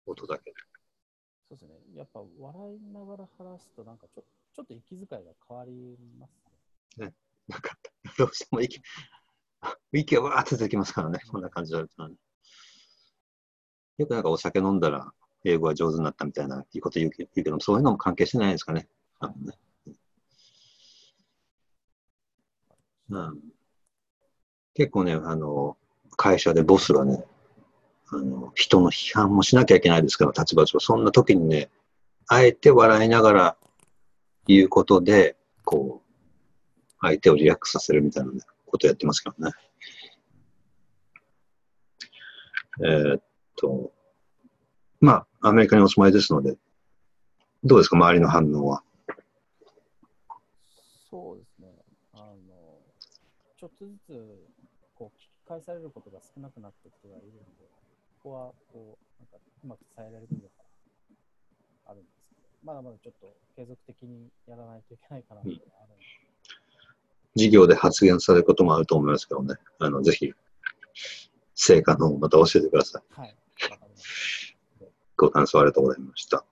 音だけで。 そうですね。やっぱ笑いながら話すと、なんかちょっと息遣いが変わりますね。 ね。なんか、どうしても息がわーって出てきますからね。こんな感じだとね。よくなんかお酒飲んだら英語が上手になったみたいないいこと言うけど、そういうのも関係してないですかね。多分ね。うん、結構ね、会社でボスがね、人の批判もしなきゃいけないですけど、立場上、そんな時にね、あえて笑いながら言うことで、こう、相手をリラックスさせるみたいなことをやってますけどね。えーっと、まあ、アメリカにお住まいですので、どうですか、周りの反応は。 そうですね。ちょっとずつ、こう、聞き返されることが少なくなってきてはいるんで、ここは、こう、なんか、うまく伝えられる部分があるんですけど、まだまだちょっと継続的にやらないといけないかなってあるんで。 授業で発言されることもあると思いますけどね。ぜひ、成果の方また教えてください。 はい。わかりました。 ご感想ありがとうございました。